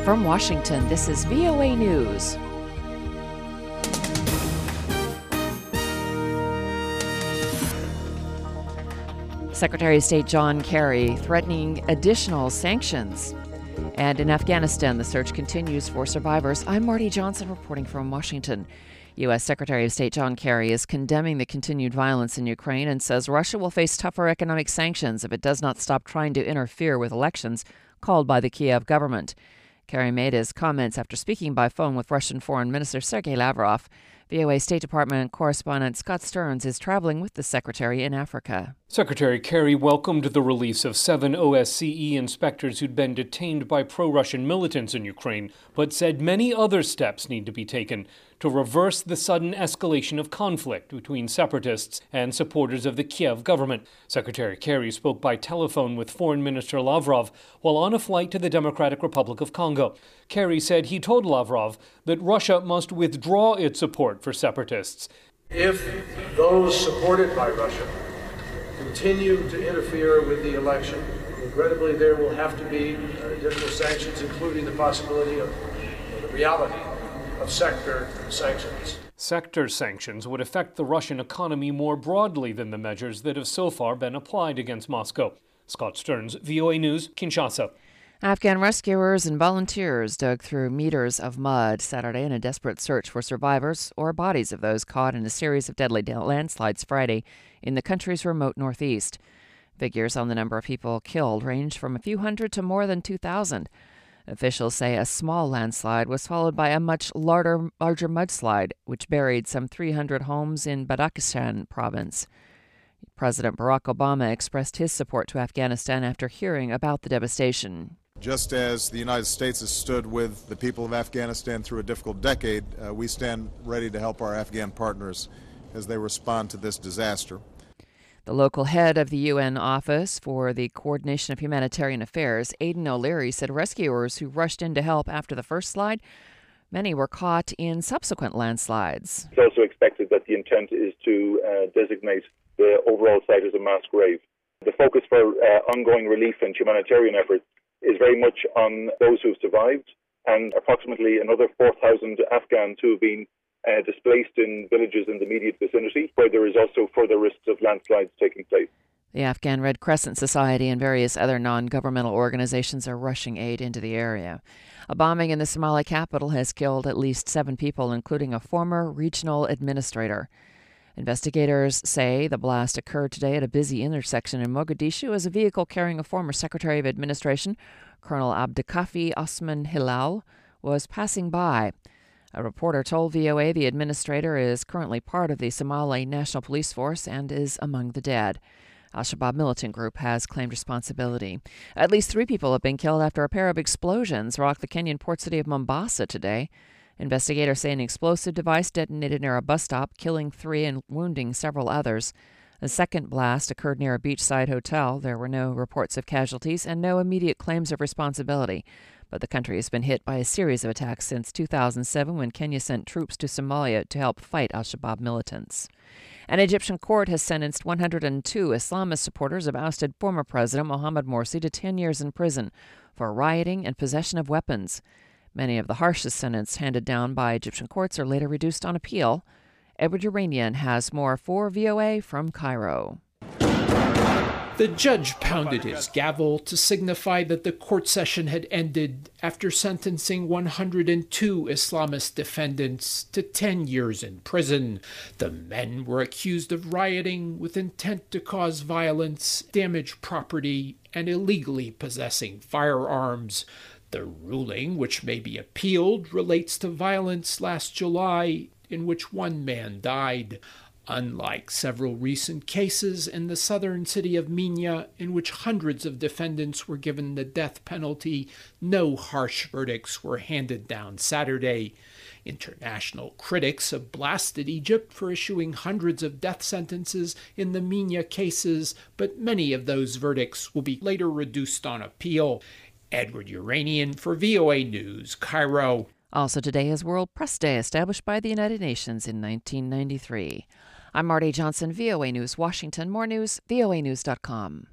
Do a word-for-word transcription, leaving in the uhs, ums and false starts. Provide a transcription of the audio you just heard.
From Washington, this is V O A News. Secretary of State John Kerry threatening additional sanctions. And in Afghanistan, the search continues for survivors. I'm Marty Johnson reporting from Washington. U S. Secretary of State John Kerry is condemning the continued violence in Ukraine and says Russia will face tougher economic sanctions if it does not stop trying to interfere with elections called by the Kiev government. Kerry made his comments after speaking by phone with Russian Foreign Minister Sergei Lavrov. V O A State Department correspondent Scott Stearns is traveling with the Secretary in Africa. Secretary Kerry welcomed the release of seven O S C E inspectors who'd been detained by pro-Russian militants in Ukraine, but said many other steps need to be taken to reverse the sudden escalation of conflict between separatists and supporters of the Kiev government. Secretary Kerry spoke by telephone with Foreign Minister Lavrov while on a flight to the Democratic Republic of Congo. Kerry said he told Lavrov that Russia must withdraw its support for separatists. If those supported by Russia continue to interfere with the election, regrettably there will have to be additional sanctions, including the possibility of the reality of sector sanctions. Sector sanctions would affect the Russian economy more broadly than the measures that have so far been applied against Moscow. Scott Stearns, V O A News, Kinshasa. Afghan rescuers and volunteers dug through meters of mud Saturday in a desperate search for survivors or bodies of those caught in a series of deadly landslides Friday in the country's remote northeast. Figures on the number of people killed range from a few hundred to more than two thousand. Officials say a small landslide was followed by a much larger, larger mudslide, which buried some three hundred homes in Badakhshan province. President Barack Obama expressed his support to Afghanistan after hearing about the devastation. Just as the United States has stood with the people of Afghanistan through a difficult decade, uh, we stand ready to help our Afghan partners as they respond to this disaster. The local head of the U N Office for the Coordination of Humanitarian Affairs, Aidan O'Leary, said rescuers who rushed in to help after the first slide, many were caught in subsequent landslides. It's also expected that the intent is to uh, designate the overall site as a mass grave. The focus for uh, ongoing relief and humanitarian efforts is very much on those who've survived and approximately another four thousand Afghans who have been uh, displaced in villages in the immediate vicinity, where there is also further risks of landslides taking place. The Afghan Red Crescent Society and various other non-governmental organizations are rushing aid into the area. A bombing in the Somali capital has killed at least seven people, including a former regional administrator. Investigators say the blast occurred today at a busy intersection in Mogadishu as a vehicle carrying a former Secretary of Administration, Colonel Abdikafi Osman Hilal, was passing by. A reporter told V O A the administrator is currently part of the Somali National Police Force and is among the dead. Al-Shabaab militant group has claimed responsibility. At least three people have been killed after a pair of explosions rocked the Kenyan port city of Mombasa today. Investigators say an explosive device detonated near a bus stop, killing three and wounding several others. A second blast occurred near a beachside hotel. There were no reports of casualties and no immediate claims of responsibility. But the country has been hit by a series of attacks since two thousand seven when Kenya sent troops to Somalia to help fight al-Shabaab militants. An Egyptian court has sentenced one hundred two Islamist supporters of ousted former President Mohamed Morsi to ten years in prison for rioting and possession of weapons. Many of the harshest sentences handed down by Egyptian courts are later reduced on appeal. Edward Uranian has more for V O A from Cairo. The judge pounded his gavel to signify that the court session had ended after sentencing one hundred two Islamist defendants to ten years in prison. The men were accused of rioting with intent to cause violence, damage property, and illegally possessing firearms. The ruling, which may be appealed, relates to violence last July in which one man died. Unlike several recent cases in the southern city of Minya, in which hundreds of defendants were given the death penalty, no harsh verdicts were handed down Saturday. International critics have blasted Egypt for issuing hundreds of death sentences in the Minya cases, but many of those verdicts will be later reduced on appeal. Edward Uranian for V O A News, Cairo. Also today is World Press Day, established by the United Nations in nineteen ninety-three. I'm Marty Johnson, V O A News, Washington. More news, V O A news dot com.